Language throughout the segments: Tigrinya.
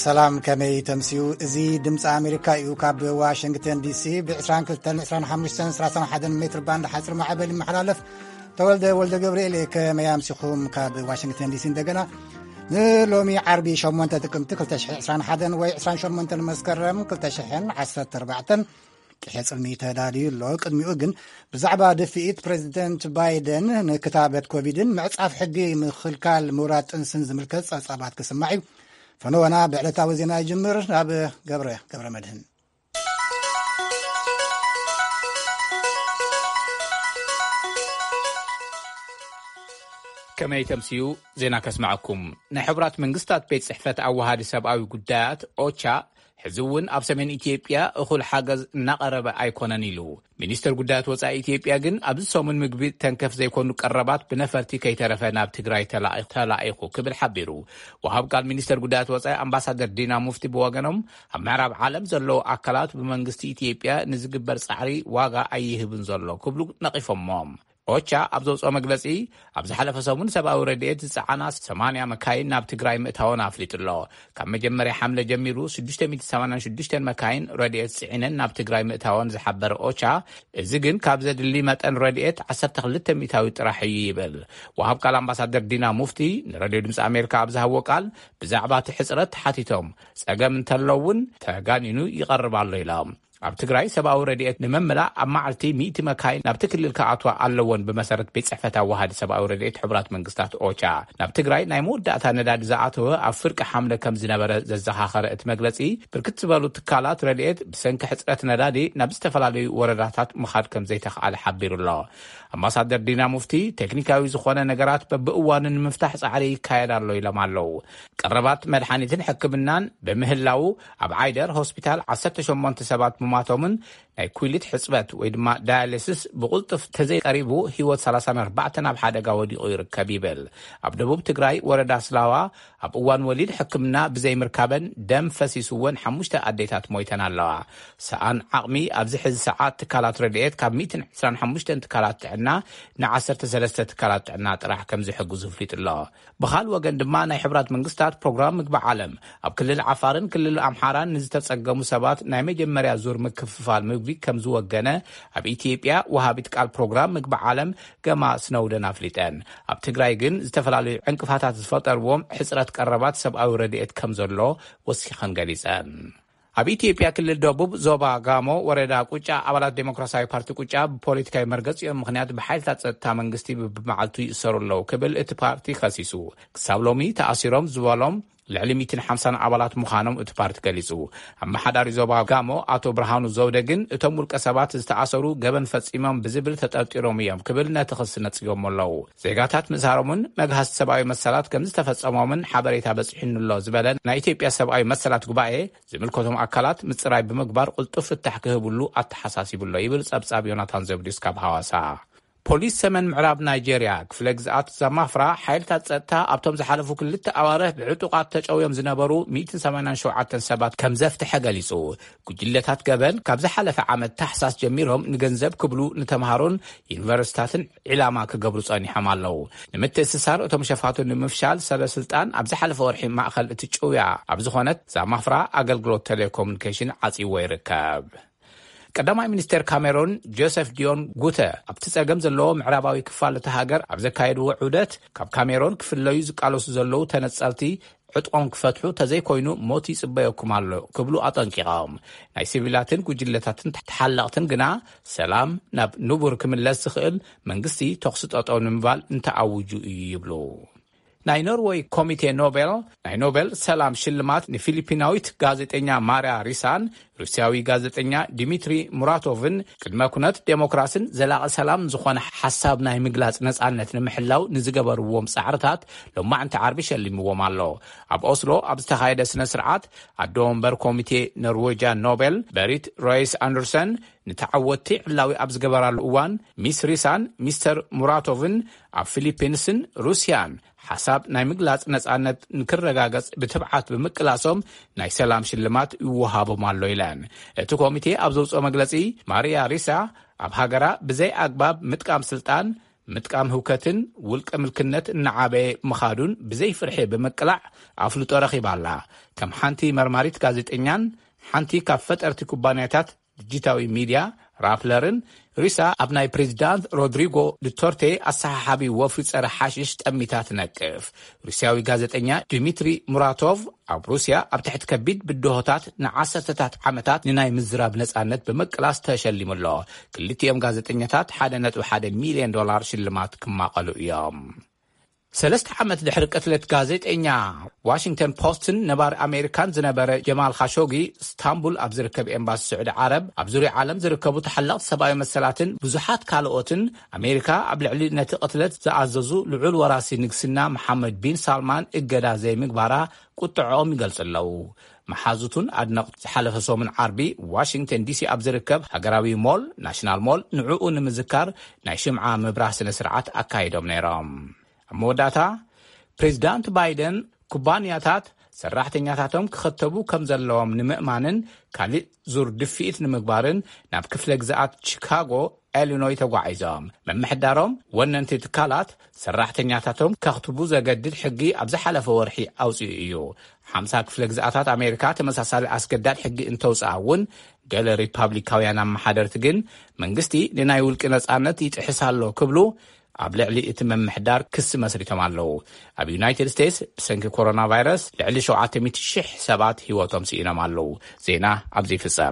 ሰላም ከመይ ተምሲኡ እዚ ድምፂ ኣሜሪካ እዩ ካብ ዋሽንግተን ዲሲ ብ222531 ሜትር ባንድ ሓፅሪ ማዕበል ይመሓላለፍ ተወልደ ወልደ ገብርኤል ከመይ ኣምሲኹም ካብ ዋሽንግተን ዲሲ እንደገና ንሎሚ ዓርቢ 8 ጥቅምቲ 2021 ወይ 28 መስከረም 2014 ቅሕፅልሚ ተዳልዩ ኣሎ ቅድሚኡ ግን ብዛዕባ ድፊኢት ፕሬዚደንት ባይደን ንክታበት ኮቪድን ምዕፃፍ ሕጊ ምክልካል ምውራድ ጥንስን ዝምልከት ጸብጻባት ክስማዕ እዩ ፈነወና ብዕለታዊ ዜና ይጅምር ናብ ገብረ መድህን ከመይ ተምሲኡ ዜና ከስማዓኩም ናይ ሕብራት መንግስታት ቤት ጽሕፈት ኣዋሃዲ ሰብኣዊ ጉዳያት ኦቻ ሕዝውን ኣብ ሰሜን ኢትዮጵያ እኹል ሓገዝ እናቐረበ ኣይኮነን ኢሉ ሚኒስትር ጉዳያት ወፃኢ ኢትዮጵያ ግን ኣብዚ ሰሙን ምግቢ ተንከፍ ዘይኮኑ ቀረባት ብነፈርቲ ከይተረፈ ናብ ትግራይ ተላኢኹ ክብል ሓቢሩ ወሃብ ቃል ሚኒስትር ጉዳያት ወፃኢ ኣምባሳደር ዲና ሙፍቲ ብወገኖም ኣብ ምዕራብ ዓለም ዘለዉ ኣካላት ብመንግስቲ ኢትዮጵያ ንዝግበር ጻዕሪ ዋጋ ኣይህብን ዘሎ ክብሉ ነቒፎሞም ኦቻ ኣብ ዘውፅኦ መግለጺ ኣብ ዝሓለፈ ሰሙን ሰብኣዊ ረድኤት ዝፀዓና 80 መካይን ናብ ትግራይ ምእታወን ኣፍሊጡ ኣሎ ካብ መጀመርያ ሓምለ ጀሚሩ 686 መካይን ረድኤት ጽዒነን ናብ ትግራይ ምእታወን ዝሓበረ ኦቻ እዚ ግን ካብ ዘድሊ መጠን ረድኤት 12 ሚእታዊ ጥራሕ እዩ ይብል ወሃብ ቃል ኣምባሳደር ዲና ሙፍቲ ንሬድዮ ድምፂ ኣሜሪካ ኣብ ዝሃብዎ ቃል ብዛዕባ እቲ ሕፅረት ተሓቲቶም ፀገም እንተለውን ተጋኒኑ ይቐርብ ኣሎ ኢሎም ኣብ ትግራይ ሰብኣዊ ረድኤት ንምምላእ ኣብ መዓልቲ 100 መካይን ናብቲ ክልል ከኣትዋ ኣለዎን ብመሰረት ቤት ጽሕፈት ኣዋሃዲ ሰብኣዊ ረድኤት ሕብራት መንግስታት ኦቻ ናብ ትግራይ ናይ መወዳእታ ነዳዲ ዝኣተወ ኣብ ፍርቂ ሓምለ ከም ዝነበረ ዘዘኻኸረ እቲ መግለጺ ብርክት ዝበሉ ትካላት ረድኤት ብሰንኪ ሕፅረት ነዳዲ ናብ ዝተፈላለዩ ወረዳታት ምኻድ ከም ዘይተኸኣለ ሓቢሩ ኣሎ ኣምባሳደር ዲና ሙፍቲ ቴክኒካዊ ዝኾነ ነገራት በብእዋኑ ንምፍታሕ ጻዕሪ ይካየድ ኣሎ ኢሎም ኣለው ቀረባት መድሓኒትን ሕክምናን ብምህላው ኣብ ዓይደር ሆስፒታል 18 ሰባት ማቶምን ናይ ኩሊት ሕጽበት ወይ ድማ ዳያሊሲስ ብቁልጥፍ ተዘይቀሪቡ ህይወት 34 ናብ ሓደጋ ወዲቑ ይርከብ ይብል ኣብ ደቡብ ትግራይ ወረዳ ስላዋ ኣብ እዋን ወሊድ ሕክምና ብዘይምርካበን ደም ፈሲሱወን 5 ኣዴታት ሞይተን ኣለዋ ሰኣን ዓቕሚ ኣብዚ ሕዚ ሰዓት ትካላት ረድኤት ካብ 125 ትካላት ጥዕና ን13 ትካላት ጥዕና ጥራሕ ከም ዝሕግዙ ፍሊጥ ኣሎ ብኻል ወገን ድማ ናይ ሕብራት መንግስታት ፕሮግራም ምግቢ ዓለም ኣብ ክልል ዓፋርን ክልል ኣምሓራን ንዝተጸገሙ ሰባት ናይ መጀመርያ ዙር ምክፍፋል ምግቢ ከም ዝወገነ ኣብ ኢትዮጵያ ወሃቢት ቃል ፕሮግራም ምግቢ ዓለም ገማ ስነውደን ኣፍሊጠን ኣብ ትግራይ ግን ዝተፈላለዩ ዕንቅፋታት ዝፈጠርዎም ሕፅረት ቀረባት ሰብኣዊ ረድኤት ከም ዘሎ ወሲኸን ገሊፀን ኣብ ኢትዮጵያ ክልል ደቡብ ዞባ ጋሞ ወረዳ ቁጫ ኣባላት ዴሞክራሲያዊ ፓርቲ ቁጫ ብፖለቲካዊ መርገፂኦም ምክንያት ብሓይልታት ፀጥታ መንግስቲ ብመዓልቱ ይእሰሩ ኣለዉ ክብል እቲ ፓርቲ ከሲሱ ክሳብ ሎሚ ተኣሲሮም ዝበሎም ልዕሊ 150 ኣባላት ምዃኖም እቲ ፓርቲ ገሊጹ ኣመሓዳሪ ዞባ ጋሞ ኣቶ ብርሃኑ ዘውደ ግን እቶም ውልቀ ሰባት ዝተኣሰሩ ገበን ፈጺሞም ብዝብል ተጠርጢሮም እዮም ክብል ነቲ ክስ ነጽዮም ኣለዉ ዜጋታት ምእሳሮምን መግሃስ ሰብኣዊ መሰላት ከም ዝተፈጸሞምን ሓበሬታ በጽሒኑሎ ዝበለን ናይ ኢትዮጵያ ሰብኣዊ መሰላት ጉባኤ ዝምልከቶም ኣካላት ምጽራይ ብምግባር ቁልጡፍ ፍታሕ ክህብሉ ኣተሓሳሲቡሎ ይብል ጸብጻብ ዮናታን ዘብዲስ ካብ ሐዋሳ ፖሊስ ሰሜን ምዕራብ ናይጄርያ ክፍለ ግዝኣት ዘማፍራ ሓይልታት ጸጥታ ኣብቶም ዝሓለፉ ክልተ ኣዋርሕ ብዕጡቃት ተጨውዮም ዝነበሩ 187 ሰባት ከም ዘፍትሐ ገሊጹ ጉጅለታት ገበን ካብ ዝሓለፈ ዓመት ታሕሳስ ጀሚሮም ንገንዘብ ክብሉ ንተምሃሮን ዩኒቨርሲታትን ዕላማ ክገብሩ ጸኒሖም ኣለዉ ንምትእስሳር እቶም ሸፋቱ ንምፍሻል ሰበስልጣን ኣብ ዝሓለፈ ወርሒ ማእኸል እቲ ጭውያ ኣብ ዝኾነት ዘማፍራ ኣገልግሎት ቴሌኮሙኒኬሽን ዓጺዎ ይርከብ ቀዳማይ ሚኒስተር ካሜሮን ጆሴፍ ዲዮን ጉተ ኣብቲ ጸገም ዘለዎ ምዕራባዊ ክፋል እቲ ሃገር ኣብ ዘካየድዎ ዑደት ካብ ካሜሮን ክፍለዩ ዝቃለሱ ዘለዉ ተነጸልቲ ዕጥቆም ክፈትሑ ተዘይኮይኑ ሞት ይጽበየኩም ኣሎ ክብሉ ኣጠንቂቖም ናይ ሲቪላትን ጉጅለታትን ተሓለቕትን ግና ሰላም ናብ ንቡር ክምለስ ዝኽእል መንግስቲ ተኽሲ ጠጠው ንምባል እንተኣውጁ እዩ ይብሉ ናይ ኖርዌይ ኮሚቴ ኖቤል ናይ ኖቤል ሰላም ሽልማት ንፊሊፒናዊት ጋዜጠኛ ማርያ ሪሳን ሩስያዊ ጋዜጠኛ ዲሚትሪ ሙራቶቭን ቅድመ ኩነት ዴሞክራሲን ዘላቒ ሰላም ዝኾነ ሓሳብ ናይ ምግላጽ ነጻነት ንምሕላው ንዝገበርዎም ጻዕርታት ሎማዓንቲ ዓርቢ ሸሊምዎም ኣሎ ኣብ ኦስሎ ኣብ ዝተኻየደ ስነ ስርዓት ኣዶ ወንበር ኮሚቴ ኖርዌጅያን ኖቤል በሪት ሮይስ ኣንደርሰን ንተዓወቲ ዕላዊ ኣብ ዝገበራሉ እዋን ሚስ ሪሳን ሚስተር ሙራቶቭን ኣብ ፊሊፒንስን ሩስያን ሓሳብ ናይ ምግላጽ ነጻነት ንክረጋገጽ ብትብዓት ብምቅላሶም ናይ ሰላም ሽልማት ይወሃቦም ኣሎ ኢለን እቲ ኮሚቴ ኣብ ዘውፅኦ መግለጺ ማርያ ሪሳ ኣብ ሃገራ ብዘይ ኣግባብ ምጥቃም ስልጣን ምጥቃም ህውከትን ውልቀ ምልክነት እናዓበየ ምኻዱን ብዘይ ፍርሒ በመቅላዕ ኣፍልጦ ረኺባላ ከም ሓንቲ መርማሪት ጋዜጠኛን ሓንቲ ካብ ፈጠርቲ ኩባንያታት ዲጂታዊ ሚድያ ራፕለርን ሩሳ ኣብ ናይ ፕሬዚዳንት ሮድሪጎ ዱተርቴ ኣሰሓሓቢ ወፍሪ ፀረ ሓሽሽ ጠሚታት ነቅፍ ሩስያዊ ጋዜጠኛ ዲሚትሪ ሙራቶቭ ኣብ ሩስያ ኣብ ትሕቲ ከቢድ ብድሆታት ንዓሰርተታት ዓመታት ንናይ ምዝራብ ነፃነት በመቅላስ ተሸሊሙሎ ክልቲኦም ጋዜጠኛታት 1.1 ሚልዮን ዶላር ሽልማት ክማቐሉ እዮም 3 ዓመት ድሕሪ ቅትለት ጋዜጠኛ ዋሽንግተን ፖስትን ነባር ኣሜሪካን ዝነበረ ጀማል ኻሾጊ ስታንቡል ኣብ ዝርከብ ኤምባሲ ስዑዲ ዓረብ ኣብ ዙርያ ዓለም ዝርከቡ ተሓለቕቲ ሰብኣዊ መሰላትን ብዙሓት ካልኦትን ኣሜሪካ ኣብ ልዕሊ ነቲ ቅትለት ዝኣዘዙ ልዑል ወራሲ ንግስና መሐመድ ቢን ሳልማን እገዳ ዘይምግባራ ቁጥዖም ይገልጽለው መሓዙቱን ኣድነቕቲ ዝሓለፈ ሰሙን ዓርቢ ዋሽንግተን ዲሲ ኣብ ዝርከብ ሃገራዊ ሞል ናሽናል ሞል ንዕኡ ንምዝካር ናይ ሽምዓ ምብራህ ስነ ስርዓት ኣካይዶም ነይሮም መወዳእታ ፕሬዚዳንት ባይደን ኩባንያታት ሰራሕተኛታቶም ክኸተቡ ከም ዘለዎም ንምእማንን ካልእ ዙር ድፊኢት ንምግባርን ናብ ክፍለ ግዛኣት ቺካጎ ኢሊኖይ ተጓዒዞም መምሕዳሮም ወነንቲ ትካላት ሰራሕተኛታቶም ከኽትቡ ዘገድድ ሕጊ ኣብ ዝሓለፈ ወርሒ ኣውፅኡ እዩ 50 ክፍለ ግዛኣታት ኣሜሪካ ተመሳሳሊ ኣስገዳድ ሕጊ እንተውፅኣ እውን ገለ ሪፓብሊካውያን ኣመሓደርቲ ግን መንግስቲ ንናይ ውልቂ ነፃነት ይጥሕሳሎ ክብሉ ኣብ ልዕሊ እቲ መምሕዳር ክስ መስሪቶም ኣለዉ ኣብ ዩናይትድ ስቴትስ ብሰንኪ ኮሮና ቫይረስ ልዕሊ 700,000 ሰባት ህይወቶም ሲኢኖም ኣለዉ ዜና ኣብዚ ፍጸም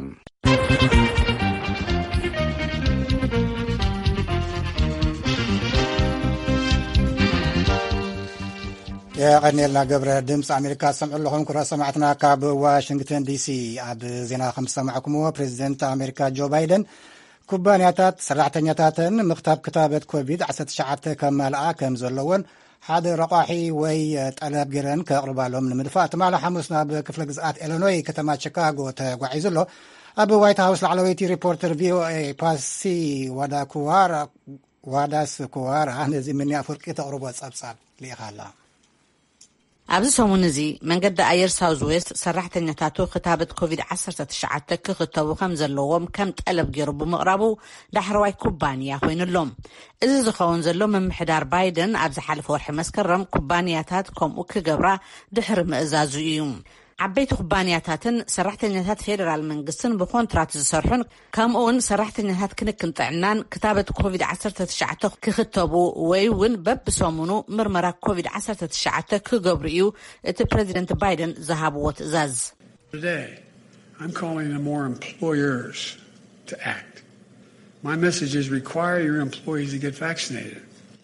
ቀኒልና ገብረ ድምፂ ኣሜሪካ ሰምዑ ኣለኹም ኩራት ሰማዕትና ካብ ዋሽንግተን ዲሲ ኣብ ዜና ከም ሰማዕኩምዎ ፕሬዚደንት ኣሜሪካ ጆ ባይደን ኩባንያታት ሰራሕተኛታትን ምኽታብ ክታበት ኮቪድ-19 ከመልኣ ከም ዘለዎን ሓደ ረቋሒ ወይ ጠለብ ገረን ከቕርባሎም ንምድፋእ ትማሊ ሐሙስ ናብ ክፍለ ግዛኣት ኢሊኖይ ከተማ ቺካጎ ተጓዒዙ ኣሎ ኣብ ዋይት ሃውስ ላዕለወይቲ ሪፖርተር ቪኦኤ ፓሲ ዋዳስኩዋራ ነዚ ምንያ ፍርቂ ተቕርቦ ጸብጻብ ልኢኻላ ኣብዚ ሰሙን እዚ መንገዲ ኣየር ሳውዝ ዌስት ሰራሕተኛታቱ ክታበት ኮቪድ-19 ክኽተቡ ከም ዘለዎም ከም ጠለብ ገይሩ ብምቕራቡ ዳሕረዋይ ኩባንያ ኮይኑሎም እዚ ዝኸውን ዘሎ መምሕዳር ባይደን ኣብ ዝሓለፈ ወርሒ መስከረም ኩባንያታት ከምኡ ክገብራ ድሕሪ ምእዛዙ እዩ ዓበይቲ ኩባንያታትን ሰራሕተኛታት ፌደራል መንግስትን ብኮንትራት ዝሰርሑን ከምኡውን ሰራሕተኛታት ክንክን ጥዕናን ክታበት ኮቪድ-19 ክኽተቡ ወይ እውን በብሰሙኑ ምርመራ ኮቪድ-19 ክገብሩ እዩ እቲ ፕሬዚደንት ባይደን ዝሃብዎ ትእዛዝ Today, I'm calling on more employers to act. My message is require your employees to get vaccinated.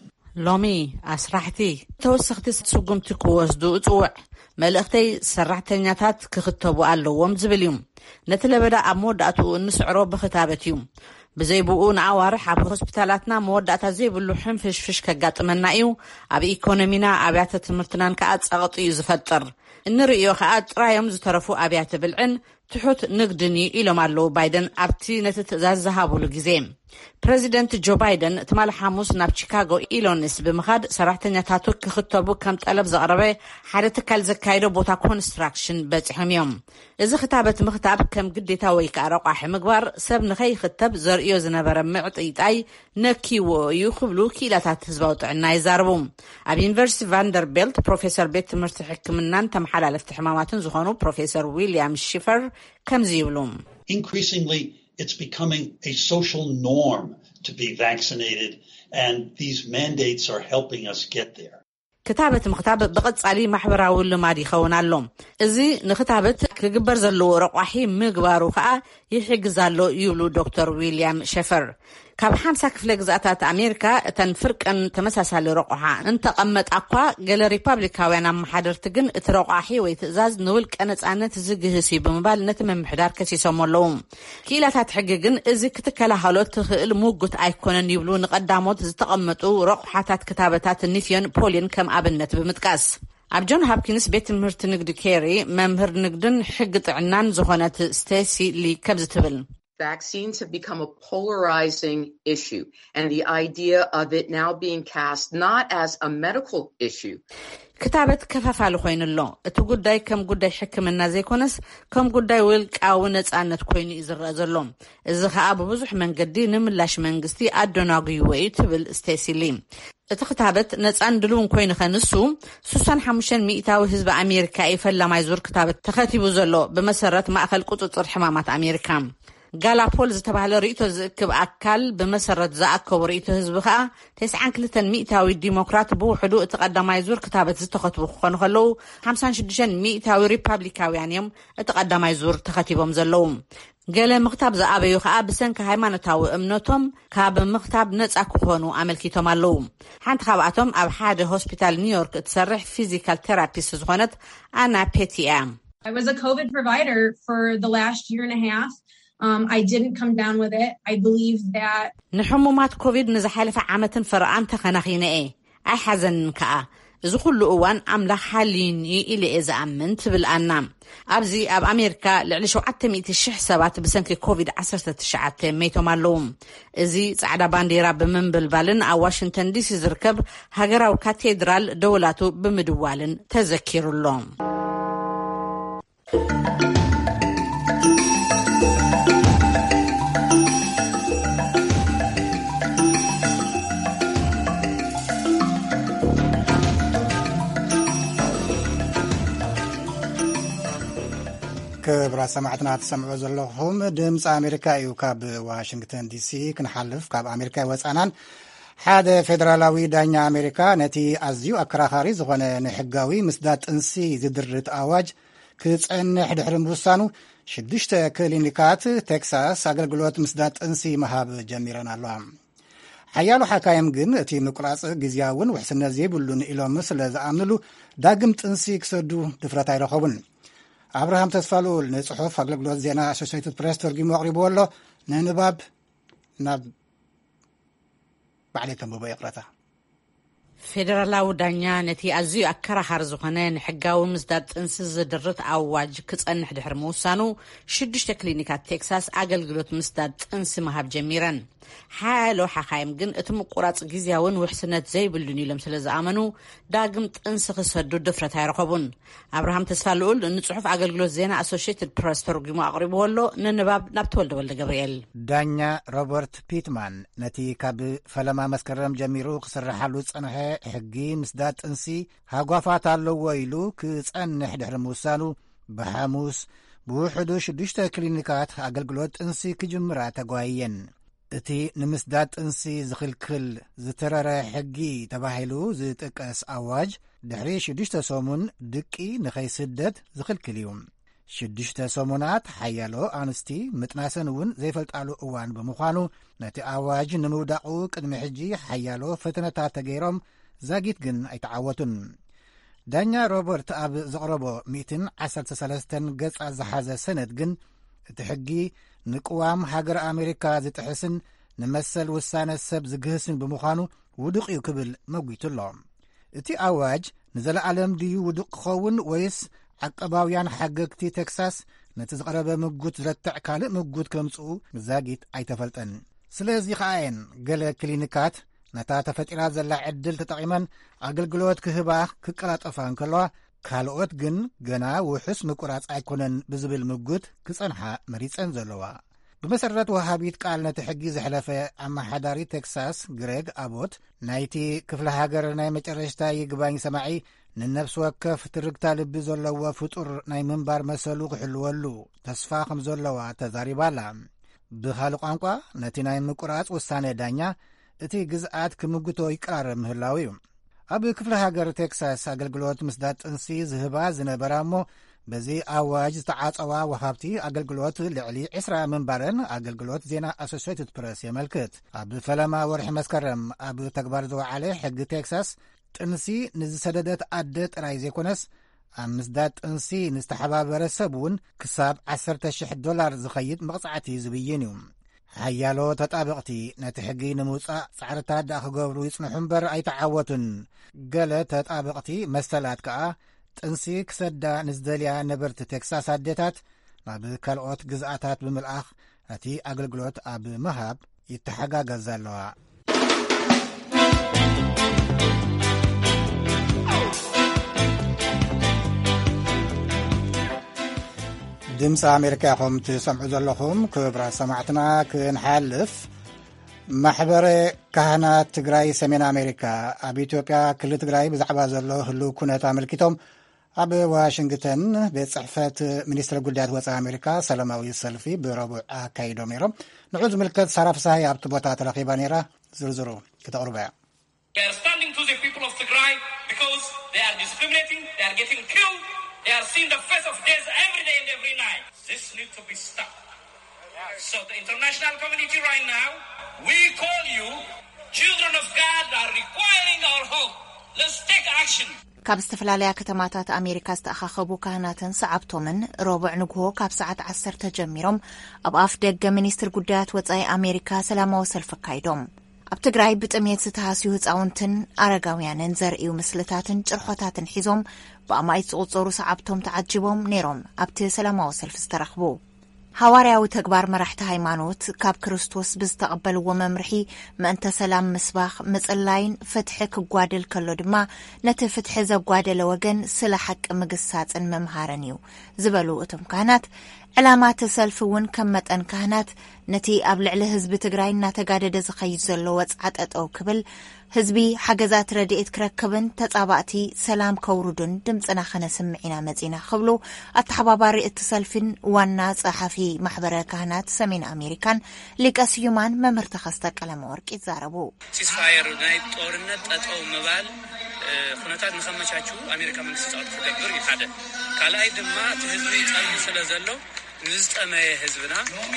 ሎሚ ኣስራሕቲ ተወሰኽቲ ስጉምቲ ክወስዱ እፅውዕ መልእኽተይ ሰራሕተኛታት ክኽተቡ ኣለዎም ዝብል እዩ ነቲ ለበዳ ኣብ መወዳእትኡ እንስዕሮ ብክታበት እዩ ብዘይብኡ ንኣዋርሕ ኣብ ሆስፒታላትና መወዳእታ ዘይብሉ ሕንፍሽፍሽ ከጋጥመና እዩ ኣብ ኢኮኖሚና ኣብያተ ትምህርትናን ከዓ ፀቕጢ እዩ ዝፈጥር እንርእዮ ከዓ ጥራዮም ዝተረፉ ኣብያተ ብልዕን ትሑት ንግድን ኢሎም ኣለዉ ባይደን ኣብቲ ነቲ ትእዛዝ ዝሃብሉ ግዜ ፕሬዚደንት ጆ ባይደን ትማሊ ሐሙስ ናብ ቺካጎ ኢሊኖይስ ብምኻድ ሰራሕተኛታቱ ክኽተቡ ከም ጠለብ ዘቕረበ ሓደ ትካል ዘካይዶ ቦታ ኮንስትራክሽን በፂሖም እዮም እዚ ክታበት ምኽታብ ከም ግዴታ ወይ ከዓ ረቋሒ ምግባር ሰብ ንኸይኽተብ ዘርእዮ ዝነበረ ምዕጥይጣይ ነኪዎ እዩ ክብሉ ክኢላታት ህዝባዊ ጥዕና ይዛረቡ ኣብ ዩኒቨርሲቲ ቫንደርቤልት ፕሮፌሰር ቤት ትምህርቲ ሕክምናን ተመሓላለፍቲ ሕማማትን ዝኾኑ ፕሮፌሰር ዊልያም ሺፈር ከምዚ ይብሉ Increasingly, it's becoming a social norm to be vaccinated, and these mandates are helping us get there. ክታበት ምኽታብ ብቐጻሊ ማሕበራዊ ልማድ ይኸውን ኣሎ እዚ ንክታበት ክግበር ዘለዎ ረቋሒ ምግባሩ ከዓ ይሕግዝ ኣሎ ይብሉ ዶክተር ዊልያም ሼፈር ካብ 50 ክፍለ ግዛኣታት ኣሜሪካ እተን ፍርቅን ተመሳሳሊ ረቋሓ እንተቐመጣ እኳ ገለ ሪፓብሊካውያን ኣመሓደርቲ ግን እቲ ረቋሒ ወይ ትእዛዝ ንውልቀ ነፃነት ዝግህስ ብምባል ነቲ መምሕዳር ከሲሶም ኣለዉ ክኢላታት ሕጊ ግን እዚ ክትከላኸሎ ትኽእል ሙጉት ኣይኮነን ይብሉ ንቐዳሞት ዝተቐመጡ ረቋሓታት ክታበታት ኒፍዮን ፖሊን ከም ኣብነት ብምጥቃስ ኣብ ጆን ሃፕኪንስ ቤት ትምህርቲ ንግዲ ኬሪ መምህር ንግድን ሕጊ ጥዕናን ዝኾነት ስቴሲ ሊ ከምዚ ትብል Vaccines have become a polarizing issue, and the idea of it now being cast not as a medical issue. كتابة كفافالو خوينلو اتو ጉዳይ ከም ጉዳይ ሕክምና ዘይኮነስ ከም ጉዳይ ውልቃዊ ነጻነት ኮይኑ ይዝረዘሎም እዚ ከዓ በብዙሕ መንገዲ ንምላሽ መንግስቲ ኣደናግዩ ወይ ትብል ስቴሲሊ እቲ ክታበት ነጻን ድሉውን ኮይኑ ከንሱ 65 ሚእታዊ ህዝቢ ኣሜሪካ ይፈላማይ ዙር ክታበት ተኸቲቡ ዘሎ በመሰረት ማእከል ቁጥጥር ሕማማት ኣሜሪካ ጋላፖል ዝተባህለ ርእይቶ ዝእክብ ኣካል በመሰረት ዝኣከቡ ርእይቶ ህዝቢ ከዓ 92 ሚእታዊ ዲሞክራት ብውሕዱ እቲ ቀዳማይ ዙር ክታበት ዝተኸትቡ ክኾኑ ከለዉ 56 ሚእታዊ ሪፓብሊካውያን እዮም እቲ ቀዳማይ ዙር ተኸቲቦም ዘለዉ ገለ ምኽታብ ዝኣበዩ ከዓ ብሰንኪ ሃይማኖታዊ እምነቶም ካብ ምኽታብ ነጻ ክኾኑ ኣመልኪቶም ኣለዉ ሓንቲ ካብኣቶም ኣብ ሓደ ሆስፒታል ኒውዮርክ እትሰርሕ ፊዚካል ቴራፒስት ዝኾነት ኣና ፔቲያ I was a COVID provider for the last year and a half. I didn't come down with it. I believe that ንሕሙማት ኮቪድ ንዝሓለፈ ዓመትን ፈርኣን ተኸናኺነ ኣይ ሓዘንን ከዓ እዚ ኩሉ እዋን ኣምላኽ ሓሊኒ ኢለ ዝኣምን ትብል ኣና ኣብዚ ኣብ ኣሜሪካ ልዕሊ 700,000 ሰባት ብሰንኪ ኮቪድ-19 ሜቶም ኣለዉ እዚ ጻዕዳ ባንዴራ ብምንብልባልን ኣብ ዋሽንግተን ዲሲ ዝርከብ ሃገራዊ ካቴድራል ደውላቱ ብምድዋልን ተዘኪሩሎም كبرات سمعتنا تسمعوا زلهم دمس أمريكا يوكاب واشنطن دي سي كنحلف كاب أمريكا وسانان حدا فدرالوي دانيا أمريكا نتي أزيو أكراخاري زغن نحقاوي مسدات انسي زدرت أواج كتسعن حدحرم بوسانو شدشت كلينيكات تكساس أقلقلوت مسدات انسي مهاب جميران اللهم حيالو حكايم جن تي مقراص غزياون وحسن زيبلون إلو مثل زعملو داقمت انسي كسدو دفرتاي رخوبن أبراهام تسفالول نصحف أغلقلوت زينا أسوسيتد بريس ترجمو أقربو الله ننباب ناب بعليكم بابا يقرأتا فدرالاو دانيا نتي أزيو أكراخار زخنان حقاو مزداد انسي زدرت أواج كتسأنح دحر موسانو شدش تكلينيكات تكساس أغلقلوت مزداد انسي مهاب جميران حالو حقايم جن اتمو قراص غزياون وحسنات زي بلوني لمثل زامنو داغمت انس خسدو دفرت هيرقبون ابراهام تسفالول نصحف اغلغلوت زينا اسوشيتد بريس ترجمو اقربو له ننباب نبتولد ولد جبريل دانيا روبرت بيتمان نتي كاب فلما مسكرم جميرو خسرحالو صنه حقي مسدات انسي هاغوافات الله ويلو كصنح دحر موسانو بحاموس بوحدو شدشتا كلينيكات اغلغلوت انسي كجمرا تغوايين እቲ ንምስዳጥ እንሲ ዝኽልክል ዝተረረ ሕጊ ተባሂሉ ዝጥቀስ ኣዋጅ ድሕሪ 6 ሰሙን ድቂ ንኸይስደት ዝኽልክል እዩ 6 ሰሙናት ሓያሎ ኣንስቲ ምጥናሰን እውን ዘይፈልጣሉ እዋን ብምዃኑ ነቲ ኣዋጅ ንምውዳቑ ቅድሚ ሕጂ ሓያሎ ፈተነታት ተገይሮም ዛጊት ግን ኣይተዓወቱን ዳኛ ሮበርት ኣብ ዘቕረቦ 113 ገጽ ዝሓዘ ሰነድ ግን እቲ ሕጊ ንቅዋም ሃገር ኣሜሪካ ዝጥሕስን ንመሰል ውሳነ ሰብ ዝግህስን ብምዃኑ ውዱቕ እዩ ክብል መጒቱ ኣሎ እቲ ኣዋጅ ንዘለዓለም ድዩ ውዱቕ ክኸውን ወይስ ዓቀባውያን ሓገግቲ ቴክሳስ ነቲ ዝቐረበ ምጉት ዝረትዕ ካልእ ምጉት ከምጽኡ ዛጊት ኣይተፈልጠን ስለዚ ኸኣየን ገለ ክሊኒካት ነታ ተፈጢራ ዘላ ዕድል ተጠቒመን ኣገልግሎት ክህባ ክቀላጠፋ እንከለዋ ካልኦት ግን ገና ውሕስ ምቁራጽ ኣይኮነን ብዝብል ምጉት ክጸንሓ መሪጸን ዘለዋ ብመሰረት ወሃቢት ቃል ነቲ ሕጊ ዝሕለፈ ኣመሓዳሪ ቴክሳስ ግሬግ ኣቦት ናይቲ ክፍለ ሃገር ናይ መጨረሽታ ይግባኝ ሰማዒ ንነፍሲ ወከፍ ትርግታ ልቢ ዘለዎ ፍጡር ናይ ምንባር መሰሉ ክሕልወሉ ተስፋ ከም ዘለዋ ተዛሪባላ ብኻልእ ቋንቋ ነቲ ናይ ምቁራጽ ውሳነ ዳኛ እቲ ግዝኣት ክምግቶ ይቀራረብ ምህላው እዩ ኣብ ክፍለ ሃገር ቴክሳስ ኣገልግሎት ምስዳጥ እንሲ ዝህባ ዝነበራ እሞ በዚ ኣዋጅ ዝተዓጸዋ ወሃብቲ ኣገልግሎት ልዕሊ 20 ምንባረን ኣገልግሎት ዜና ኣሶሲየትድ ፕሬስ የመልክት ኣብ ፈለማ ወርሒ መስከረም ኣብ ተግባር ዝወዓለ ሕጊ ቴክሳስ ጥንሲ ንዝሰደደት ኣደ ጥራይ ዘይኮነስ ኣብ ምስዳጥ እንሲ ንዝተሓባበረ ሰብ እውን ክሳብ $10,000 ዝኸይድ መቕጻዕቲ ዝብይን እዩ ሓያሎ ተጣበቕቲ ነቲ ሕጊ ንምውፃእ ጻዕርታት ዳ ክገብሩ ይጽንሑ እምበር ኣይተዓወቱን ገለ ተጣበቕቲ መሰላት ከዓ ጥንሲ ክሰዳ ንዝደልያ ነበርቲ ቴክሳስ ኣዴታት ናብ ካልኦት ግዝኣታት ብምልኣኽ እቲ ኣገልግሎት ኣብ ምሃብ ይተሓጋገዝ ኣለዋ። ድምፂ ኣሜሪካ ኢኹም ትሰምዑ ዘለኹም። ክቡራት ሰማዕትና ክንሓልፍ ማሕበረ ካህናት ትግራይ ሰሜን ኣሜሪካ ኣብ ኢትዮጵያ ክልል ትግራይ ብዛዕባ ዘሎ ህልው ኩነት ኣመልኪቶም ኣብ ዋሽንግተን ቤት ጽሕፈት ሚኒስትሪ ጉዳያት ወፃኢ ኣሜሪካ ሰላማዊ ሰልፊ ብረቡዕ ኣካይዶም ነይሮም። ንዑ ዝምልከት ሳራ ፍሳሐ ኣብቲ ቦታ ተረኺባ ነይራ። ዝርዝሩ ክተቕርበ እያ። They are seeing the face of death every day and every night. This needs to be stopped. So the international community right now, we call you, children of God are requiring our hope. Let's take action. ካብ ዝተፈላለዩ ከተማታት ኣሜሪካ ዝተኣኻኸቡ ካህናትን ሰዓብቶምን ረቡዕ ንግሆ ካብ ሰዓት 10 ተጀሚሮም ኣብ ኣፍ ደገ ሚኒስትሪ ጉዳያት ወፃኢ ኣሜሪካ ሰላማዊ ሰልፊ ኣካይዶም። ኣብ ትግራይ ብጥሜት ዝተሃስዩ ህፃውንትን ኣረጋውያንን ዘርእዩ ምስልታትን ጭርሖታትን ሒዞም ብኣማይት ዝቁፀሩ ሰዓብቶም ተዓጅቦም ነይሮም ኣብቲ ሰላማዊ ሰልፊ ዝተረኽቡ። ሃዋርያዊ ተግባር መራሕቲ ሃይማኖት ካብ ክርስቶስ ብዝተቐበልዎ መምርሒ ምእንተ ሰላም ምስባኽ ምጽላይን ፍትሒ ክጓድል ከሎ ድማ ነቲ ፍትሒ ዘጓደለ ወገን ስለ ሓቂ ምግሳጽን መምሃርን እዩ ዝበሉ እቶም ካህናት ዕላማት ሰልፊ እውን ከም መጠን ካህናት ነቲ ኣብ ልዕሊ ህዝቢ ትግራይ እናተጋደደ ዝኸይድ ዘሎ ወጽዓት ጠጠው ክብል ህዝቢ ሓገዛት ረድኤት ክረክብን ተጻባእቲ ሰላም ከውርዱን ድምፅና ኸነስምዒና መጺና ክብሉ ኣተሓባባሪ እቲ ሰልፊን ዋና ጸሓፊ ማሕበረ ካህናት ሰሜን ኣሜሪካን ሊቀ ስዩማን መምህር ተኸስተ ቀለመወርቂ ይዛረቡ። ሲስፋየር ናይ ጦርነት ጠጠው ምባል ኩነታት ንኸመቻችሁ ኣሜሪካ መንግስቲ ጻዕት ክገብር ይሓደ ካልኣይ ድማ እቲ ህዝቢ ጸልዩ ስለ ዘሎ ንዝጠመየ ህዝብና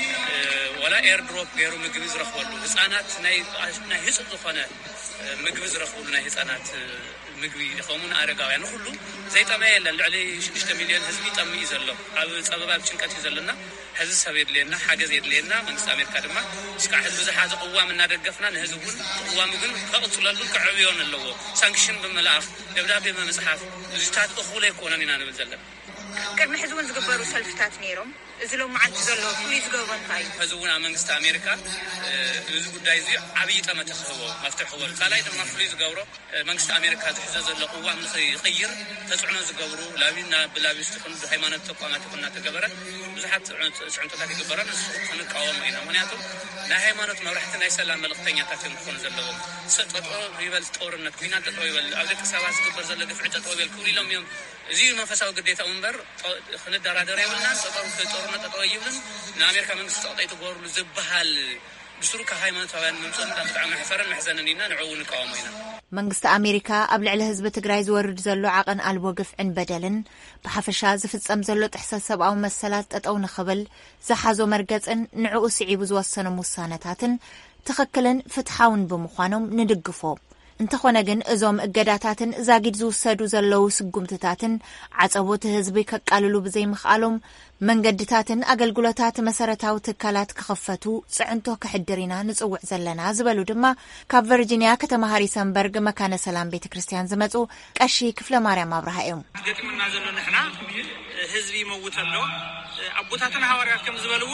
ወላ ኤርድሮፕ ገይሩ ምግቢ ዝረኽበሉ ህፃናት ናይ ህፅፅ ዝኾነ ምግቢ ዝረኽበሉ ናይ ህፃናት ምግቢ ከምኡን ኣረጋውያን ኩሉ ዘይጠመየ የለን ልዕሊ 6 ሚልዮን ህዝቢ ጠምኢ ዘሎ ኣብ ፀበባ ጭንቀት እዩ ዘለና ህዝቢ ሰብ የድልየና ሓገዝ የድልየና መንግስቲ ኣሜሪካ ድማ እስካዕ ህዝቢ ዝሓዘ ቅዋም እናደገፍና ንህዝቢ እውን ቅዋም ግን ከቕፅለሉ ክዕብዮን ኣለዎ ሳንክሽን ብምልኣኽ ደብዳቤ ብምፅሓፍ እዚታት እኹለ ይኮነን ኢና ንብል ዘለና ቅድሚ ሕዚ እውን ዝግበሩ ሰልፍታት ነይሮም እዚ ሎም መዓልቲ ዘሎ ፍሉይ ዝገብሮ እንታይ እዩ ሕዚ እውን ኣብ መንግስቲ ኣሜሪካ እዚ ጉዳይ እዚ ዓብዪ ጠመተ ክህቦ መፍትሒ ክህቦ ካልኣይ ድማ ፍሉይ ዝገብሮ መንግስቲ ኣሜሪካ ዝሕዘ ዘሎ ቅዋም ንኽይቕይር ተፅዕኖ ዝገብሩ ላቢና ብላቢስቲ ኩን ሃይማኖት ተቋማት ኩና ተገበረ ብዙሓት ፅዕንቶታት ይግበረ ንሱ ክንቃወሙ ኢና ምክንያቱ ናይ ሃይማኖት መብራሕቲ ናይ ሰላም መልእኽተኛታት እዮም ክኾኑ ዘለዎም ጠጦ ይበል ጦርነት ኩናት ጠጦ ይበል ኣብ ደቂ ሰባት ዝግበር ዘሎ ግፍዒ ጠጦ ይበል ክብሉ ኢሎም እዮም እዚ መንፈሳዊ ግዴታ እምበር ክንደራደር የብልናን ጦርነት ጠጦ ይብልን ንኣሜሪካ መንግስቲ ተቕጣይ ትገብርሉ ዝበሃል ብስሩ ካብ ሃይማኖታውያን ምምፅኦም ብጣዕሚ ሕፈረን መሕዘንን ኢና ንዕኡ ንቃወሙ ኢና መንግስቲ ኣሜሪካ ኣብ ልዕሊ ህዝቢ ትግራይ ዝወርድ ዘሎ ዓቐን ኣልቦ ግፍዕን በደልን ብሓፈሻ ዝፍጸም ዘሎ ጥሕሰት ሰብኣዊ መሰላት ጠጠው ንኽብል ዝሓዞ መርገፅን ንዕኡ ስዒቡ ዝወሰኖም ውሳነታትን ትኽክልን ፍትሓውን ብምዃኖም ንድግፎ እንተኾነ ግን እዞም እገዳታትን ዛጊድ ዝውሰዱ ዘለው ስጉምትታትን ዓጸቦት ህዝቢ ከቃልሉ ብዘይምኽኣሎም መንገድታትን ኣገልግሎታት መሰረታዊ ትካላት ክኸፈቱ ጽዕንቶ ክሕድር ኢና ንጽውዕ ዘለና ዝበሉ ድማ ካብ ቨርጂኒያ ከተማ ሃሪሰንበርግ መካነ ሰላም ቤተ ክርስቲያን ዝመጹ ቀሺ ክፍለ ማርያም ኣብርሃ እዮም ገጥምና ዘሎ ንሕና ህዝቢ ይመውት ኣሎ ኣቦታትና ሃዋርያት ከም ዝበልዎ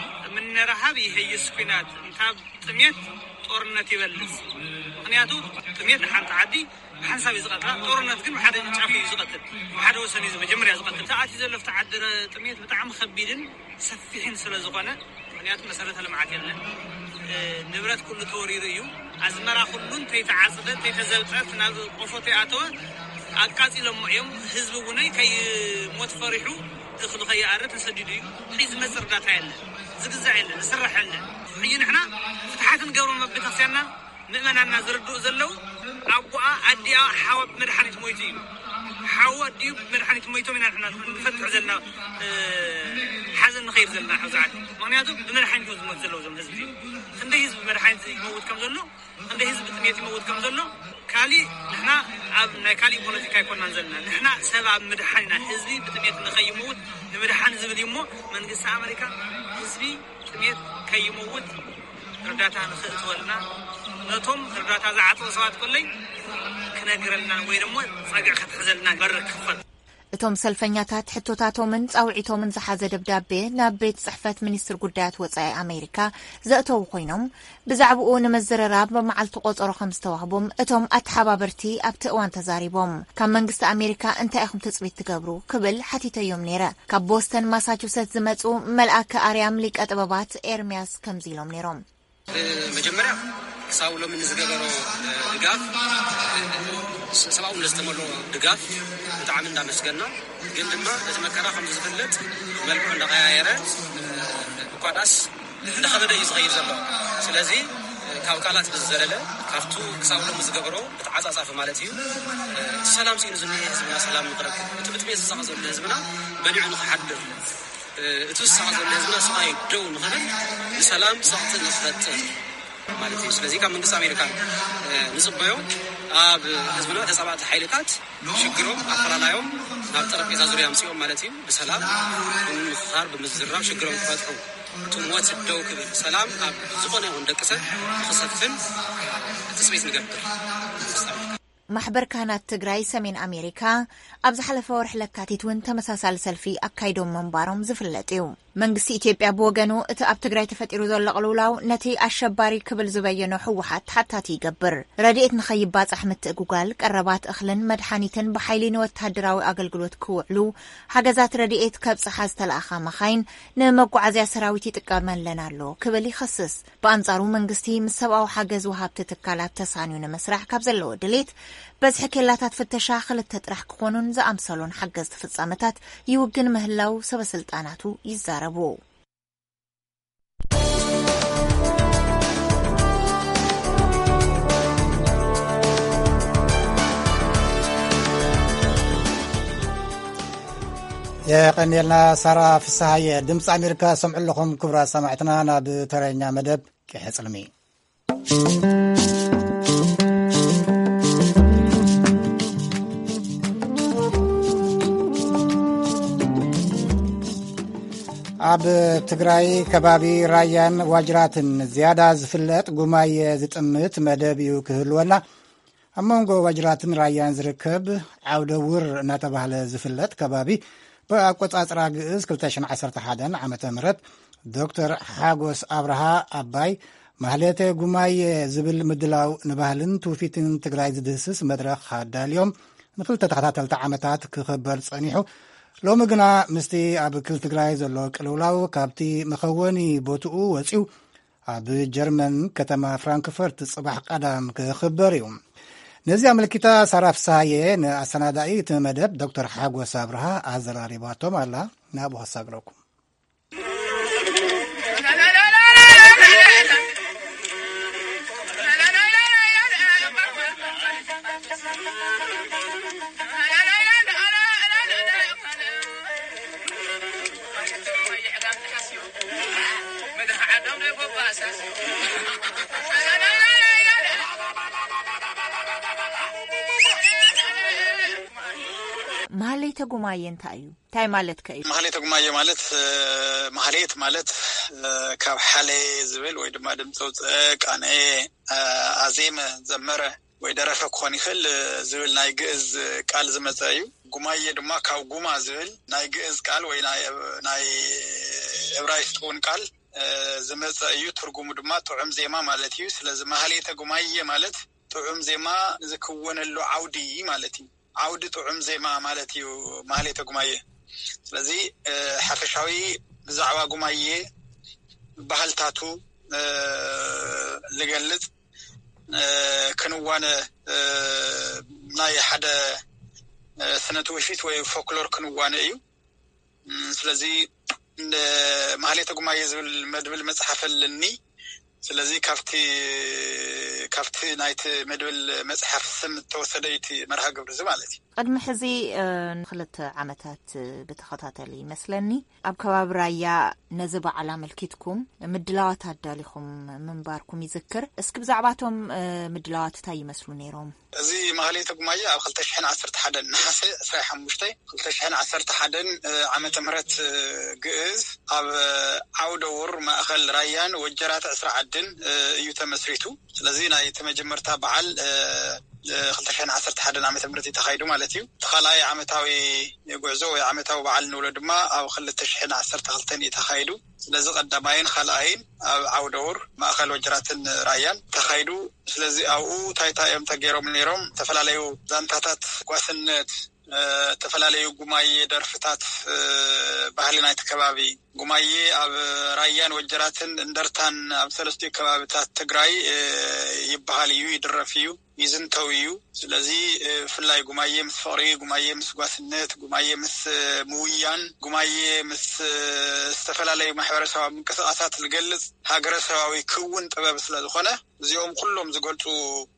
ምንረሃብ ይህይስ ኩናት እንታብ ጥሜት ጦርነት ይበልስ ምክንያቱ ጥሜት ሓንቲ ዓዲ ሓንሳብ ይዝቀጥላ ጦርነት ግን ሓደ ጫፍ እዩ ዝቀጥል ሓደ ወሰን እዩ መጀመርያ ዝቀጥል ተኣቲ ዘለፍ ተዓድረ ጥሜት ብጣዕሚ ከቢድን ሰፊሕን ስለ ዝኾነ ምክንያቱ መሰረተ ልምዓት የለን ንብረት ኩሉ ተወሪሩ እዩ ኣዝመራ ኩሉን ተይተዓፅደት ተይተዘብጠት ናብ ቆፎት ኣተወ ኣቃፂሎም እዮም ህዝቢ ውነይ ከይሞት ፈሪሑ እኽሉ ከይኣረ ተሰዲዱ እዩ ሒዝ መፅር ዳታ የለን ዝግዛዕ የለን ዝስራሕ የለን ሕጂ ንሕና ፍትሓትን ገብሮ መቤተክርስትያንና ምእመናና ዝርድኡ ዘለው ኣቦኣ ኣዲኣ ሓወ መድሓኒት ሞይቱ እዩ ሓወ ኣዲኡ መድሓኒት ሞይቶም ኢና ንሕና ንፈትሕ ዘለና ሓዘን ንኸይድ ዘለና ሕዛዓት ምክንያቱ ብመድሓኒት ዝሞት ዘለው ዞም ህዝቢ ክንደይ ህዝቢ መድሓኒት ይመውት ከም ዘሎ ክንደይ ህዝቢ ጥሜት ይመውት ከም ዘሎ ካሊእ ንሕና ኣብ ናይ ካሊእ ፖለቲካ ይኮናን ዘለና ንሕና ሰብ ኣብ ምድሓኒና ህዝቢ ብጥሜት ንኸይመውት ንምድሓን ዝብል እዩ እሞ መንግስቲ ኣሜሪካ ህዝቢ ጥሜት ከይመውት እርዳታ ንኽእትወልና ነቶም እርዳታ ዝዓፅኡ ሰባት ኮለይ ክነግረልና ወይ ድማ ፀግዕ ክትሕዘልና በሪ ክኽፈት እቶም ሰልፈኛታት ሕቶታቶምን ጻውዒቶምን ዝሓዘ ደብዳቤ ናብ ቤት ጽሕፈት ሚኒስትር ጉዳያት ወጻኢ ኣሜሪካ ዘእተው ኮይኖም ብዛዕባኡ ንመዘረራብ በመዓልቲ ቆጸሮ ከም ዝተዋህቦም እቶም ኣተሓባበርቲ ኣብቲ እዋን ተዛሪቦም ካብ መንግስቲ ኣሜሪካ እንታይ ኢኹም ተጽቢት ትገብሩ ክብል ሓቲተዮም ነይረ ካብ ቦስተን ማሳቹሴትስ ዝመጹ መልአከ ኣርያም ሊቀ ጥበባት ኤርሚያስ ከምዚ ኢሎም ነይሮም መጀመርያ ሳውሎ ምን ዝገበሮ ድጋፍ ሰባው ለስተመሎ ድጋፍ በጣም እንዳመስገና ግን ድማ እዚ መከራ ከም ዝፍለጥ መልኩ እንደቀያየረ ቋዳስ እንደኸበደ ይዝኸይር ዘሎ ስለዚ ካብ ቃላት ብዝዘለለ ካብቱ ሳውሎ ምን ዝገበሮ በተዓጻጻፈ ማለት እዩ ሰላም ሲኑ ዝንሄ ህዝብና ሰላም ንቅረብ ትብትቤት ዝሳቀ ዘሎ ህዝብና በሊዑ ንኽሓድር እትውሳቀ ዘሎ ህዝብና ሰማይ ደው ንኽብል ሰላም ሰጥት ንኽፈጥር ማለት እዩ ስለዚ ካብ መንግስቲ ኣሜሪካ ንጽበዮ ኣብ ህዝብና ተጻባዕቲ ሓይልታት ሽግሮም ኣፈላላዮም ናብ ጠረጴዛ ዙርያ ምጽኦም ማለት እዩ ብሰላም ብምኽኻር ብምዝራብ ሽግሮም ክፈጥሩ ትሞት ደው ክብል ሰላም ኣብ ዝኾነ ይኹን ደቂ ሰብ ክሰፍን ተስቤት ንገብር ማሕበር ካህናት ትግራይ ሰሜን ኣሜሪካ ኣብ ዝሓለፈ ወርሒ ለካቲት እውን ተመሳሳሊ ሰልፊ ኣካይዶም መንባሮም ዝፍለጥ እዩ መንግስቲ ኢትዮጵያ ብወገኑ እቲ ኣብ ትግራይ ተፈጢሩ ዘሎ ቅልውላው ነቲ ኣሸባሪ ክብል ዝበየኖ ሕወሓት ሓታቲ ይገብር ረድኤት ንኸይባፅሕ ምትእጉጋል ቀረባት እኽልን መድሓኒትን ብሓይሊ ንወተሃደራዊ ኣገልግሎት ክውዕሉ ሓገዛት ረድኤት ከብፅሓ ዝተለኣኻ መኻይን ንመጓዓዝያ ሰራዊት ይጥቀመለን ኣሎ ክብል ይኸስስ ብኣንጻሩ መንግስቲ ምስ ሰብኣዊ ሓገዝ ወሃብቲ ትካላት ተሳንዩ ንምስራሕ ካብ ዘለዎ ድሌት በዝሒ ኬላታት ፍተሻ ክልተ ጥራሕ ክኾኑን ዝኣምሰሉን ሓገዝ ፍጻመታት ይውግን ምህላው ሰበስልጣናቱ ይዛረቡ የቀኒልና ሳራ ፍሳሐየ ድምፂ ኣሜሪካ ሰምዑ ኣለኹም ክቡራት ሰማዕትና ናብ ተረኛ መደብ ክሕጽልሚ ኣብ ትግራይ ከባቢ ራያን ዋጅራትን ዝያዳ ዝፍለጥ ጉማየ ዝጥምት መደብ እዩ ክህልወና ኣብ መንጎ ዋጅራትን ራያን ዝርከብ ዓውደ ውር እናተባህለ ዝፍለጥ ከባቢ ብኣቆጻጽራ ግእዝ 2011 ዓመተ ምህረት ዶክተር ሓጎስ ኣብርሃ ኣባይ ማህሌተ ጉማየ ዝብል ምድላው ንባህልን ትውፊትን ትግራይ ዝድህስስ መድረኽ ኣዳልዮም ንክልተ ተኸታተልቲ ዓመታት ክኽበር ጸኒሑ ሎሚ ግና ምስቲ ኣብ ክልል ትግራይ ዘሎ ቅልውላው ካብቲ መኸወኒ ቦትኡ ወፂኡ ኣብ ጀርመን ከተማ ፍራንክፈርት ጽባሕ ቀዳም ክኽበር እዩ ነዚ ኣመልኪታ ሳራ ፍሳሐየ ንኣሰናዳኢ እቲ መደብ ዶክተር ሓጎስ ኣብርሃ ኣዘራሪባቶም ኣላ ናብኡ ከሳግረኩም ማህሌተ ጉማየ እንታይ እዩ እንታይ ማለት ከ እዩ ማህሌተ ጉማየ ማለት ማህሌት ማለት ካብ ሓለ ዝብል ወይ ድማ ድምፂ ቃነ ኣዜመ ዘመረ ወይ ደረፈ ክኾን ይኽእል ዝብል ናይ ግእዝ ቃል ዝመፀ እዩ ጉማየ ድማ ካብ ጉማ ዝብል ናይ ግእዝ ቃል ወይ ናይ ዕብራይስጥ እውን ቃል ዝመፀ እዩ ትርጉሙ ድማ ጥዑም ዜማ ማለት እዩ ስለዚ ማህሌተ ጉማየ ማለት ጥዑም ዜማ ዝክወነሉ ዓውዲ ማለት እዩ ዓውዲ ጥዑም ዜማ ማለት እዩ ማህሌተ ጉማየ ስለዚ ሓፈሻዊ ብዛዕባ ጉማየ ባህልታቱ ዝገልጽ ክንዋነ ናይ ሓደ ስነ ትውፊት ወይ ፎክሎር ክንዋነ እዩ ስለዚ ማህሌተ ጉማየ ዝብል መድብል መጽሓፈለኒ ስለዚ ካፍቲ ናይቲ መድብል መጽሓፍ ስም ተወሰደይቲ መርሃ ግብሪ ማለት እዩ ቅድሚ ሕዚ ንክልተ ዓመታት ብተኸታተሊ ይመስለኒ ኣብ ከባቢ ራያ ነዚ በዓል ኣመልኪትኩም ምድላዋት ኣዳሊኹም ምንባርኩም ይዝክር እስኪ ብዛዕባቶም ምድላዋት እንታይ ይመስሉ ነይሮም እዚ ማህሌተ ጉማየ ኣብ 2011 ነሐሴ 25 2011 ዓመተ ምህረት ግእዝ ኣብ ዓውደ ውር ማእኸል ራያን ወጀራት 10 እዩ ተመስሪቱ ስለዚ ናይ ተመጀመርታ በዓል 2011 ዓመተ ምህረት ተኻይዱ ማለት እዩ ተኻላይ ዓመታዊ ጉዕዞ ወይ ዓመታዊ በዓል ንብሎ ድማ ኣብ 2012 ተኻይዱ ስለዚ ቀዳማይን ካልኣይን ኣብ ዓውደውር ማእከል ወጅራትን ራያን ተኻይዱ ስለዚ ኣብኡ ታይታዮም ተገይሮም ነይሮም ተፈላለዩ ዛንታታት ጓስነት ተፈላለዩ ጉማዬ ደርፍታት ባህሊ ናይቲ ከባቢ ጉማዬ ኣብ ራያን ወጅራትን እንደርታን ኣብ ሰለስቱ ከባቢታት ትግራይ ይበሃል እዩ ይድረፍ እዩ ይዝንተው እዩ ስለዚ ፍላይ ጉማዬ ምስ ፍቅሪ ጉማዬ ምስ ጓስነት ጉማዬ ምስ ሙውያን ጉማዬ ምስ ዝተፈላለዩ ማሕበረሰባዊ ምንቅስቃሳት ዝገልጽ ሃገረሰባዊ ክውን ጥበብ ስለዝኾነ እዚኦም ኩሎም ዝገልጹ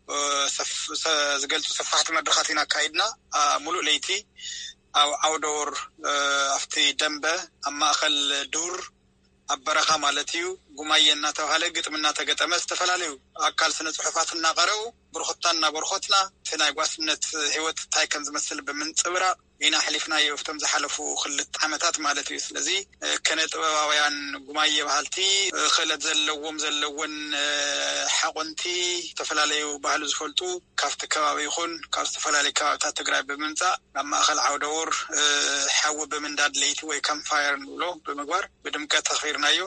ሰፋሕቲ መድረኻት ኢና ካይድና ሙሉእ ለይቲ ኣብ ዓውደውር ኣፍቲ ደንበ ኣብ ማእከል ዱር ኣብ በረኻ ማለት እዩ ጉማዬ እናተባሃለ ግጥም እናተገጠመ ዝተፈላለዩ ኣካል ስነ ጽሑፋት እናቀረቡ ብርኽታና በርኾትና ናይ ጓስነት ህይወት ታይ ከም ዝመስል ብምንጽብራቅ ኢና ሕሊፍናዮ ኣብቶም ዝሓለፉ ክልተ ዓመታት ማለት እዩ ስለዚ ከነ ጥበባውያን ጉማዬ ባህልቲ ክእለት ዘለውን ሓቆንቲ ተፈላለዩ ባህሉ ዝፈልጡ ካብቲ ከባቢ ይኹን ካብ ዝተፈላለዩ ከባቢታት ትግራይ ብምምጻእ ኣብ ማእከል ዓውደውር ሓዊ ብምንዳድ ለይቲ ወይ ካምፋየር ንብሎ ብምግባር ብድምቀት ተኽቢርናዮ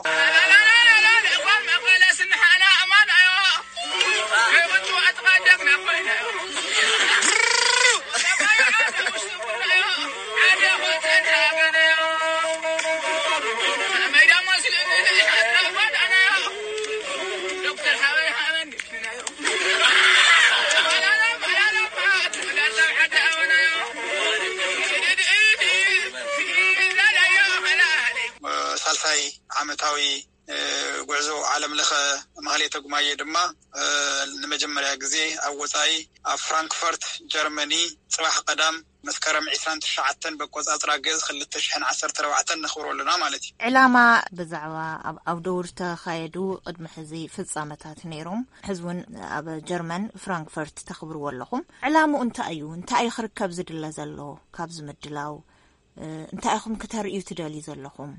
ሳልሳይ ዓመታዊ ጉዕዞ ዓለም ለኸ ማህሌተ ጉማዬ ድማ ንመጀመርያ ግዜ ኣብ ወጻኢ ኣብ ፍራንክፈርት ጀርመኒ ጽባሕ ቀዳም መስከረም 29 በቆጻጽራ ገዝ 2014 ነኽብረሉና ማለት እዩ ዕላማ ብዛዕባ ኣብ ዓውደውር ተኻየዱ ቅድሚ ሕዚ ፍጻመታት ነይሮም ሕዝውን ኣብ ጀርመን ፍራንክፈርት ተኽብርዎ ኣለኹም ዕላማኡ እንታይ እዩ እንታይ ክርከብ ዝድለ ዘሎ ካብ ዝምድላው እንታይ ኢኹም ከተርእዩ ትደልዩ ዘለኹም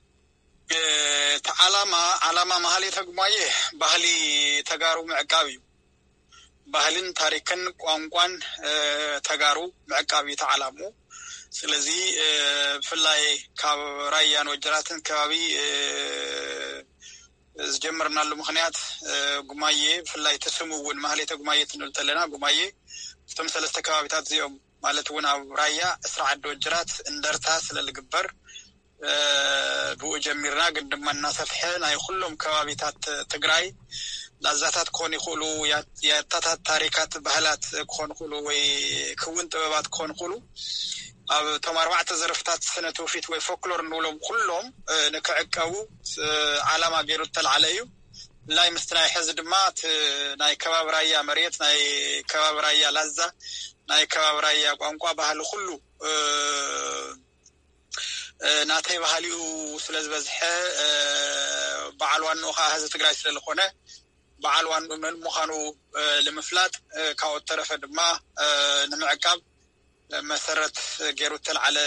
ዓላማ ማህሌተ ጉማዬ ባህሊ ተጋሩ ምዕቃብ እዩ ባህልን ታሪክን ቋንቋን ተጋሩ ምዕቃብ እዩ ተዓላሙ ስለዚ ፍላይ ካብ ራያን ወጅራትን ከባቢ ዝጀመርናሉ ምክንያት ጉማዬ ፍላይ ተስሙውን ማህሌተ ጉማዬ ትንብል ተለና ጉማዬ እቶም ሰለስተ ከባቢታት እዚኦም ማለት እውን ኣብ ራያ እስራ ዓዲ ወጅራት እንደርታ ስለዝግበር ብኡ ጀሚርና ግን ድማ እናሰፍሐ ናይ ኩሎም ከባቢታት ትግራይ ላዛታት ኮን ይኽእሉ ያታታት ታሪካት ባህላት ኮን ይኽእሉ ወይ ክውን ጥበባት ኮን ይኽእሉ ኣብ ቶም 4 ዘርፍታት ስነ ትውፊት ወይ ፎክሎር ንብሎም ኩሎም ንክዕቀቡ ዓላማ ገይሩ ተልዓለ እዩ ላይ ምስትናይ ሕዚ ድማ ናይ ከባቢ ራያ መሬት ናይ ከባቢ ራያ ላዛ ናይ ከባቢ ራያ ቋንቋ ባህሊ ኩሉ ናተይ ባህሊኡ ስለዝበዝሐ በዓል ዋንኡ ከዓ ህዝቢ ትግራይ ስለዝኾነ በዓል ዋንኡ መን ምዃኑ ንምፍላጥ ካብኡ ተረፈ ድማ ንምዕቃብ መሰረት ገይሩ ተልዓለ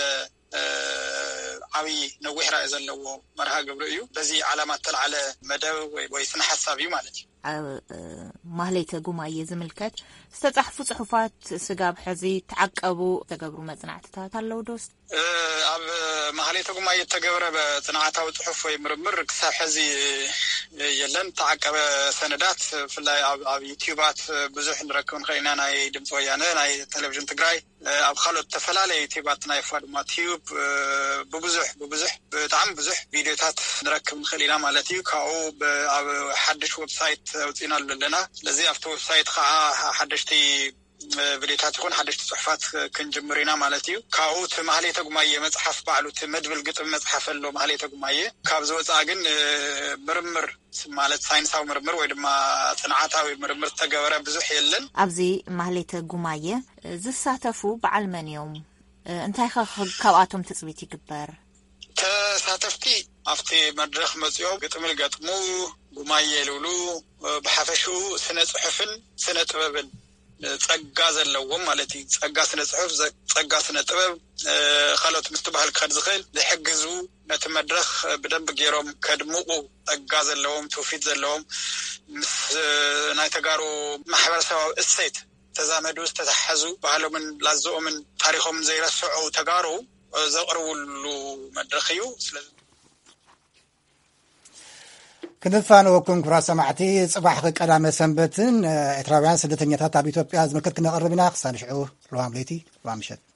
ዓብይ ነዊሕ ራእይ ዘለዎ መርሃ ግብሪ እዩ በዚ ዓላማ ተልዓለ መደብ ወይ ስነ ሓሳብ እዩ ማለት እዩ ማህሌተ ጉማዬ ዝምልከት ዝተጻሕፉ ጽሑፋት ስጋብ ሕዚ ተዓቀቡ ተገብሩ መጽናዕትታት ኣለዉ ዶስ ኣብ ማህሌተ ጉማዬ ተገብረ በጽናዕታዊ ጽሑፍ ወይ ምርምር ክሳብ ሕዚ የለን ተዓቀበ ሰነዳት ፍላይ ኣብ ዩቲዩባት ብዙሕ ንረክብ ንኽእልና ናይ ድምፂ ወያነ ናይ ቴሌቪዥን ትግራይ ኣብ ካልኦት ተፈላለዩ ዩቲዩባት ናይ ፋድማ ቲዩብ ብብዙሕ ብጣዕሚ ብዙሕ ቪድዮታት ንረክብ ንኽእል ኢና ማለት እዩ ካብኡ ኣብ ሓድሽ ዌብሳይት ኣውፂና ኣለና ስለዚ ኣብቲ ዌብሳይት ከዓ ሓደሽቲ ቪድዮታት ይኹን ሓደሽቲ ጽሑፋት ክንጅምር ኢና ማለት እዩ ካብኡ እቲ ማህሌተ ጉማዬ መጽሓፍ ባዕሉ እቲ መድብል ግጥም መጽሓፍ ኣሎ ማህሌተ ጉማዬ ካብ ዝወፃ ግን ምርምር ማለት ሳይንሳዊ ምርምር ወይ ድማ ጽንዓታዊ ምርምር ተገበረ ብዙሕ የለን ኣብዚ ማህሌተ ጉማዬ ዝሳተፉ በዓል መን እዮም እንታይ ካብኣቶም ትጽቢት ይግበር ተሳተፍቲ ኣብቲ መድረኽ መጽኦም ግጥም ገጥሙ ጉማዬ ልብሉ ብሓፈሹ ስነ ጽሑፍን ስነ ጥበብን ጸጋ ዘለዎም ማለት እዩ ጸጋ ስነ ጽሑፍ ጸጋ ስነ ጥበብ ካልኦት ምስትባህል ከድ ዝኽእል ዝሕግዙ ነቲ መድረኽ ብደንብ ገይሮም ከድምቑ ጸጋ ዘለዎም ትውፊት ዘለዎም ምስ ናይ ተጋሩ ማሕበረሰባዊ እሴት ዝተዛመዱ ዝተተሓዙ ባህሎምን ላዝኦምን ታሪኾምን ዘይረስዑ ተጋሩ ዘቕርብሉ መድረኽ እዩ ስለዚ ክንፋንወኩም ክቡራት ሰማዕቲ ጽባሕ ቀዳመ ሰንበትን ኤርትራውያን ስደተኛታት ኣብ ኢትዮጵያ ዝምልከት ክነቕርብ ኢና ክሳብ ሽዑ ሎሃም ለይቲ ሎሃም ምሸት